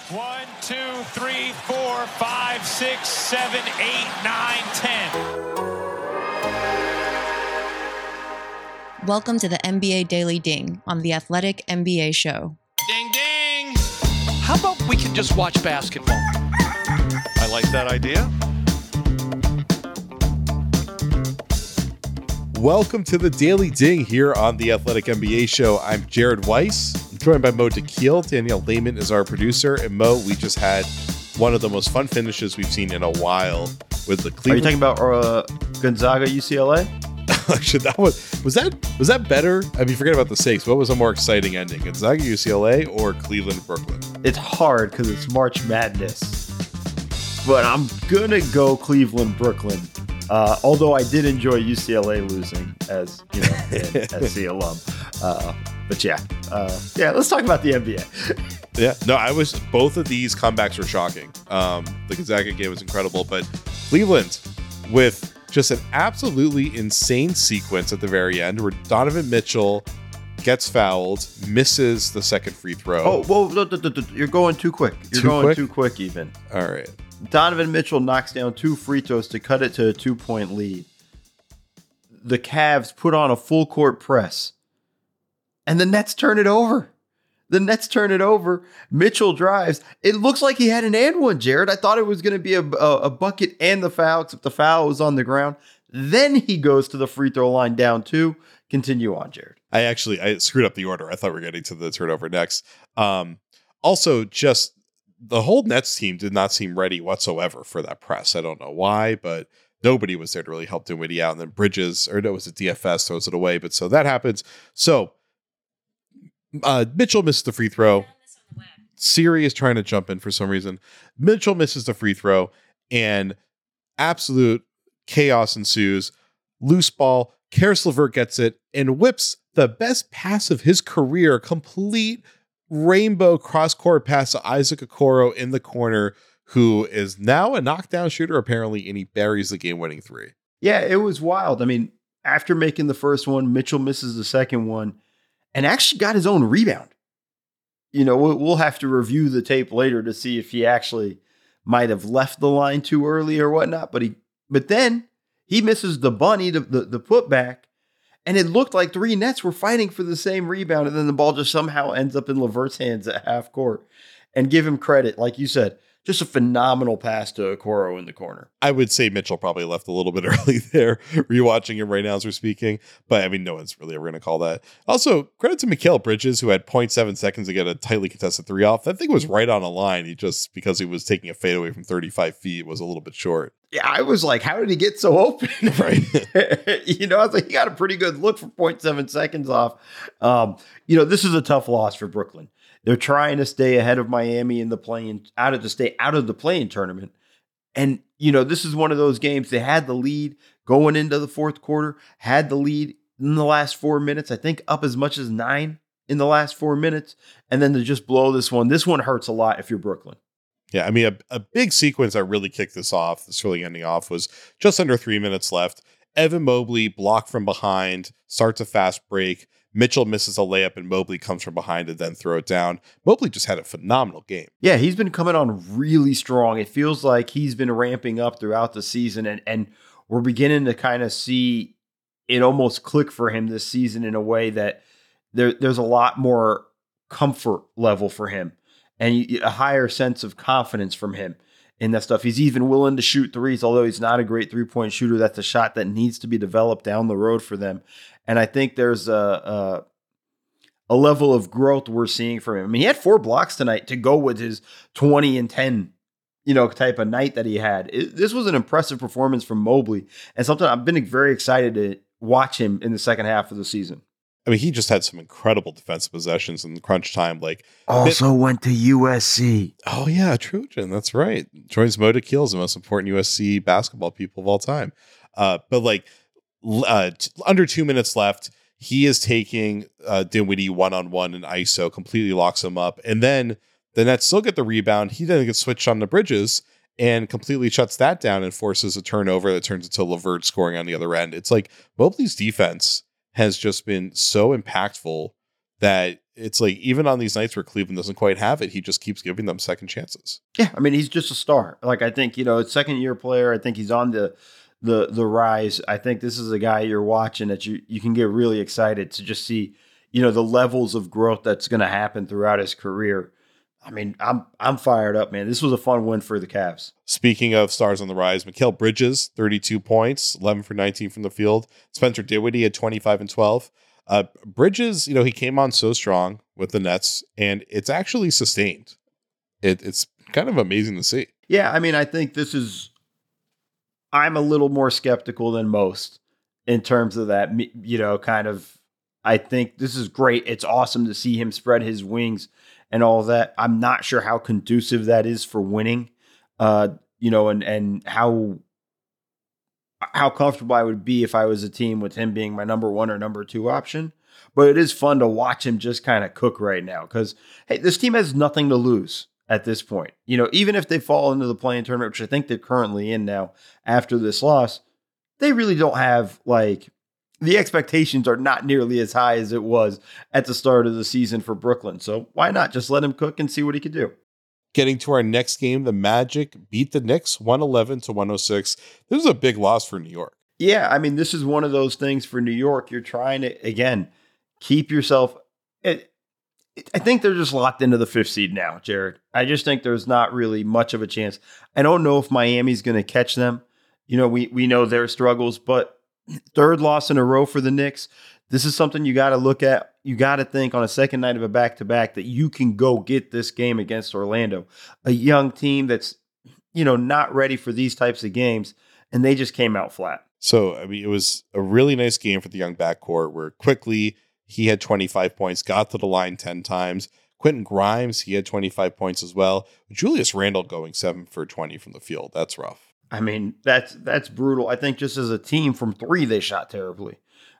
1, 2, 3, 4, 5, 6, 7, 8, 9, 10. Welcome to the NBA Daily Ding on the Athletic NBA Show. Ding, ding. How about we can just watch basketball? I like that idea. Welcome to the Daily Ding here on the Athletic NBA Show. I'm Jared Weiss. I'm joined by Mo Dakhil. Danielle Lehman is our producer. And Mo, we just had one of the most fun finishes we've seen in a while with the Cleveland. Are you talking about Gonzaga UCLA? Actually, was that better? I mean, forget about the stakes. What was a more exciting ending, Gonzaga UCLA or Cleveland Brooklyn? It's hard because it's March Madness, but I'm gonna go Cleveland Brooklyn. Although I did enjoy UCLA losing, as you know, as the alum. But yeah, let's talk about the NBA. Yeah, no, both of these comebacks were shocking. The Gonzaga game was incredible, but Cleveland with just an absolutely insane sequence at the very end where Donovan Mitchell gets fouled, misses the second free throw. Oh, well, you're going too quick. Too quick even. All right. Donovan Mitchell knocks down 2 free throws to cut it to a 2-point lead. The Cavs put on a full court press, and the Nets turn it over. Mitchell drives. It looks like he had an and one, Jared. I thought it was going to be a bucket and the foul, except the foul was on the ground. Then he goes to the free throw line down 2. Continue on, Jared. I screwed up the order. I thought we were getting to the turnover next. Also, just the whole Nets team did not seem ready whatsoever for that press. I don't know why, but nobody was there to really help Dinwiddie out. And then Bridges, or no, it was a DFS, throws it away. But so that happens. So Mitchell misses the free throw. Siri is trying to jump in for some reason. Mitchell misses the free throw, and absolute chaos ensues. Loose ball. Karis LeVert gets it and whips the best pass of his career. Complete rainbow cross-court pass to Isaac Okoro in the corner, who is now a knockdown shooter apparently, and he buries the game-winning 3. Yeah, it was wild. I mean, after making the first one, Mitchell misses the second one and actually got his own rebound. You know, we'll have to review the tape later to see if he actually might have left the line too early or whatnot. But then he misses the bunny, the putback, and it looked like 3 Nets were fighting for the same rebound, and then the ball just somehow ends up in LeVert's hands at half court. And give him credit, like you said, just a phenomenal pass to Okoro in the corner. I would say Mitchell probably left a little bit early there, rewatching him right now as we're speaking. But I mean, no one's really ever going to call that. Also, credit to Mikal Bridges, who had 0.7 seconds to get a tightly contested 3 off. That thing was right on a line. He just, because he was taking a fadeaway from 35 feet, was a little bit short. Yeah, I was like, how did he get so open? Right. I was like, he got a pretty good look for 0.7 seconds off. This is a tough loss for Brooklyn. They're trying to stay ahead of Miami in the stay out of the play-in tournament. And, this is one of those games. They had the lead going into the fourth quarter, had the lead in the last 4 minutes, I think up as much as 9 in the last 4 minutes. And then to just blow this one hurts a lot if you're Brooklyn. Yeah, I mean, a big sequence that really kicked this really ending off was just under 3 minutes left. Evan Mobley blocked from behind, starts a fast break. Mitchell misses a layup and Mobley comes from behind and then throw it down. Mobley just had a phenomenal game. Yeah, he's been coming on really strong. It feels like he's been ramping up throughout the season, and we're beginning to kind of see it almost click for him this season in a way that there's a lot more comfort level for him and a higher sense of confidence from him in that stuff. He's even willing to shoot threes, although he's not a great 3-point shooter. That's a shot that needs to be developed down the road for them. And I think there's a level of growth we're seeing from him. I mean, he had 4 blocks tonight to go with his 20 and 10, type of night that he had. This was an impressive performance from Mobley, and something I've been very excited to watch him in the second half of the season. I mean, he just had some incredible defensive possessions in crunch time. Also went to USC. Oh, yeah, Trojan. That's right. Joins Mo Dakhil, the most important USC basketball people of all time. Under 2 minutes left, he is taking Dinwiddie one-on-one in ISO, completely locks him up. And then the Nets still get the rebound. He then gets switched on to Bridges and completely shuts that down and forces a turnover that turns into LeVert scoring on the other end. It's like Mobley's defense has just been so impactful that it's like even on these nights where Cleveland doesn't quite have it, he just keeps giving them second chances. Yeah, I mean, he's just a star. Like, I think, a second-year player. I think he's on the rise. I think this is a guy you're watching that you can get really excited to just see, the levels of growth that's going to happen throughout his career. I mean, I'm fired up, man. This was a fun win for the Cavs. Speaking of stars on the rise, Mikal Bridges, 32 points, 11 for 19 from the field. Spencer Dinwiddie had 25 and 12. Bridges, he came on so strong with the Nets, and it's actually sustained. It's kind of amazing to see. Yeah, I mean, I think I'm a little more skeptical than most in terms of that, I think this is great. It's awesome to see him spread his wings and all of that. I'm not sure how conducive that is for winning, and how comfortable I would be if I was a team with him being my number 1 or number 2 option. But it is fun to watch him just kind of cook right now because, hey, this team has nothing to lose at this point. Even if they fall into the play-in tournament, which I think they're currently in now after this loss, they really don't have, the expectations are not nearly as high as it was at the start of the season for Brooklyn. So why not just let him cook and see what he could do? Getting to our next game, the Magic beat the Knicks 111-106. This is a big loss for New York. Yeah, I mean, this is one of those things for New York. You're trying to, again, keep yourself. I think they're just locked into the 5th seed now, Jared. I just think there's not really much of a chance. I don't know if Miami's going to catch them. We know their struggles, but 3rd loss in a row for the Knicks. This is something you got to look at. You got to think on a second night of a back-to-back that you can go get this game against Orlando, a young team that's, not ready for these types of games, and they just came out flat. So, I mean, it was a really nice game for the young backcourt where quickly he had 25 points, got to the line 10 times. Quentin Grimes, he had 25 points as well. Julius Randle going 7 for 20 from the field. That's rough. I mean, that's brutal. I think just as a team from 3, they shot terribly.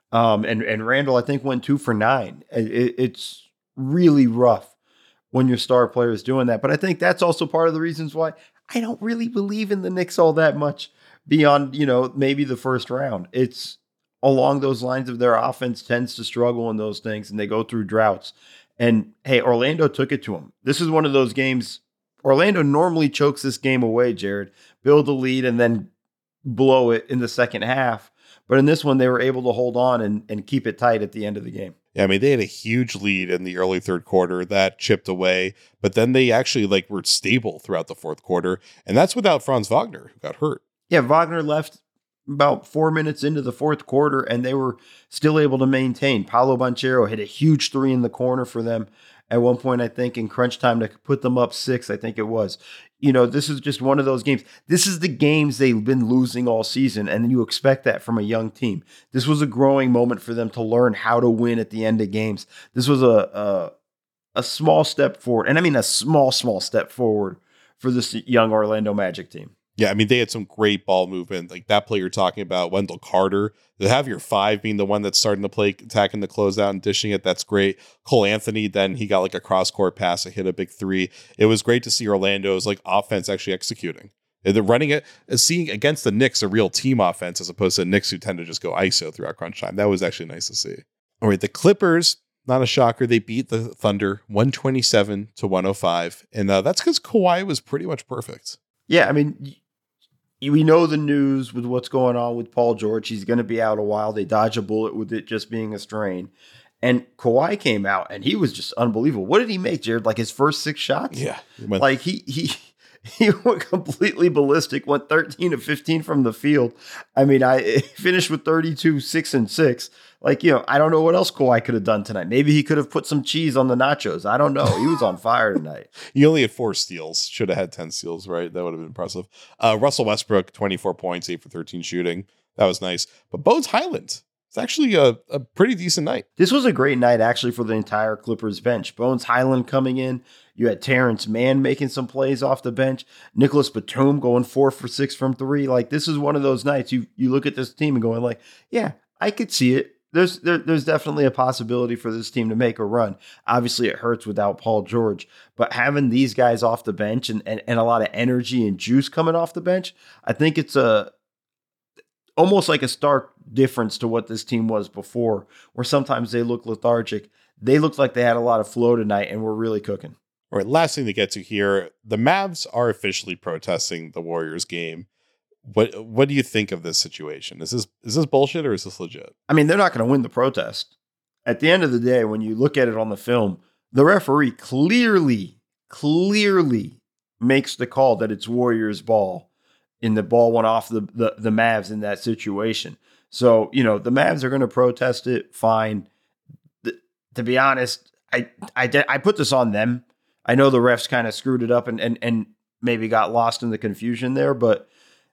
And Randall, I think, went 2 for 9. It's really rough when your star player is doing that. But I think that's also part of the reasons why I don't really believe in the Knicks all that much beyond, maybe the first round. It's along those lines of their offense tends to struggle in those things, and they go through droughts. And, hey, Orlando took it to them. This is one of those games. Orlando normally chokes this game away, Jared. Build a lead and then blow it in the second half. But in this one, they were able to hold on and keep it tight at the end of the game. Yeah, I mean, they had a huge lead in the early 3rd quarter that chipped away, but then they actually were stable throughout the 4th quarter. And that's without Franz Wagner, who got hurt. Yeah, Wagner left about 4 minutes into the 4th quarter, and they were still able to maintain. Paolo Banchero hit a huge 3 in the corner for them at one point, I think, in crunch time to put them up 6, I think it was. This is just one of those games. This is the games they've been losing all season, and you expect that from a young team. This was a growing moment for them to learn how to win at the end of games. This was a small step forward, and I mean a small step forward for this young Orlando Magic team. Yeah, I mean, they had some great ball movement. Like that play you're talking about, Wendell Carter, to have your 5 being the one that's starting to play, attacking the closeout and dishing it, that's great. Cole Anthony, then he got a cross-court pass, hit a big 3. It was great to see Orlando's offense actually executing. They're running it, seeing against the Knicks a real team offense as opposed to the Knicks who tend to just go ISO throughout crunch time. That was actually nice to see. All right, the Clippers, not a shocker, they beat the Thunder 127-105. And that's because Kawhi was pretty much perfect. Yeah, I mean, we know the news with what's going on with Paul George. He's going to be out a while. They dodge a bullet with it just being a strain. And Kawhi came out, and he was just unbelievable. What did he make, Jared? His first 6 shots? Yeah. He went completely ballistic, went 13 of 15 from the field. I mean, I finished with 32, 6 and 6. I don't know what else Kawhi could have done tonight. Maybe he could have put some cheese on the nachos. I don't know. He was on fire tonight. He only had 4 steals. Should have had 10 steals, right? That would have been impressive. Russell Westbrook, 24 points, 8 for 13 shooting. That was nice. But Bones Highland, it's actually a pretty decent night. This was a great night, actually, for the entire Clippers bench. Bones Highland coming in. You had Terrence Mann making some plays off the bench. Nicholas Batum going 4 for 6 from 3. This is one of those nights you look at this team and going yeah, I could see it. There's definitely a possibility for this team to make a run. Obviously, it hurts without Paul George, but having these guys off the bench and a lot of energy and juice coming off the bench, I think it's almost like a stark difference to what this team was before, where sometimes they look lethargic. they looked like they had a lot of flow tonight and were really cooking. All right, last thing to get to here. The Mavs are officially protesting the Warriors game. What do you think of this situation? Is this bullshit or is this legit? I mean, they're not going to win the protest. At the end of the day, when you look at it on the film, the referee clearly makes the call that it's Warriors ball, and the ball went off the Mavs in that situation. So, the Mavs are going to protest it. Fine. To be honest, I put this on them. I know the refs kind of screwed it up and maybe got lost in the confusion there, but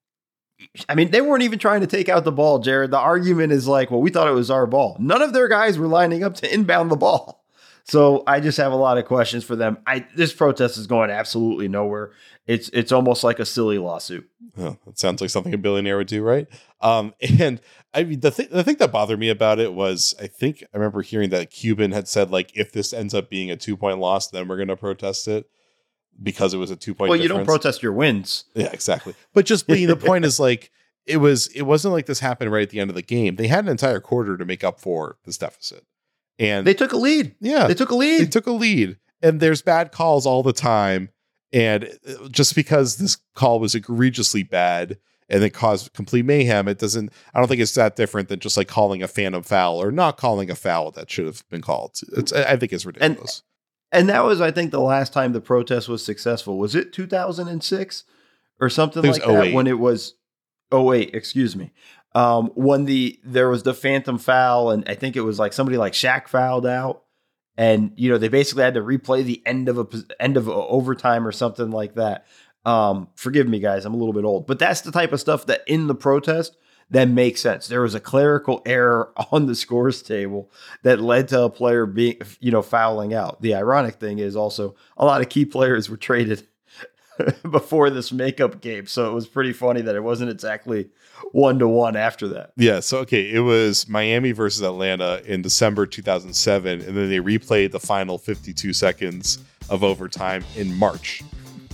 I mean, they weren't even trying to take out the ball, Jared. The argument is like, well, we thought it was our ball. None of their guys were lining up to inbound the ball. So I just have a lot of questions for them. This protest is going absolutely nowhere. It's almost like a silly lawsuit. Oh, that sounds like something a billionaire would do, right? And I mean, the thing that bothered me about it was, I remember hearing that Cuban had said, like, if this ends up being a 2-point loss, then we're going to protest it because it was a 2-point Well, difference. you don't protest your wins. Yeah, exactly. But just being the point is, like, it wasn't like this happened right at the end of the game. They had an entire quarter to make up for this deficit. And they took a lead. Yeah. They took a lead. And there's bad calls all the time. And just because this call was egregiously bad and it caused complete mayhem, I don't think it's that different than just like calling a phantom foul or not calling a foul that should have been called. I think it's ridiculous. And that was, I think, the last time the protest was successful. Was it 2006 or something like that? 08. When it was 08, excuse me. When there was the phantom foul, and I think it was like somebody like Shaq fouled out. And, they basically had to replay the end of a overtime or something like that. Forgive me, guys, I'm a little bit old. But that's the type of stuff that in the protest, that makes sense. There was a clerical error on the scores table that led to a player being, fouling out. The ironic thing is also a lot of key players were traded before this makeup game. So it was pretty funny that it wasn't exactly 1-1 after that. Yeah. So, okay. It was Miami versus Atlanta in December 2007. And then they replayed the final 52 seconds of overtime in March.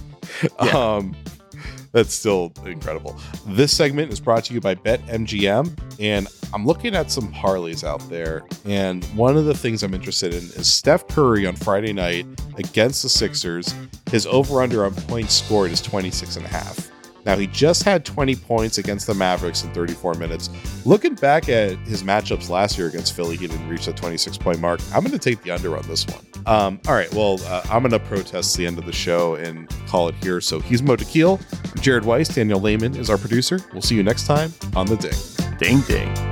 Yeah. That's still incredible. This segment is brought to you by BetMGM, and I'm looking at some parlays out there, and one of the things I'm interested in is Steph Curry on Friday night against the Sixers. His over-under on points scored is 26.5. Now, he just had 20 points against the Mavericks in 34 minutes. Looking back at his matchups last year against Philly, he didn't reach the 26-point mark. I'm going to take the under on this one. All right, well, I'm going to protest the end of the show and call it here. So he's Mo Dakhil, Jared Weiss, Daniel Lehman is our producer. We'll see you next time on The Ding. Ding, ding.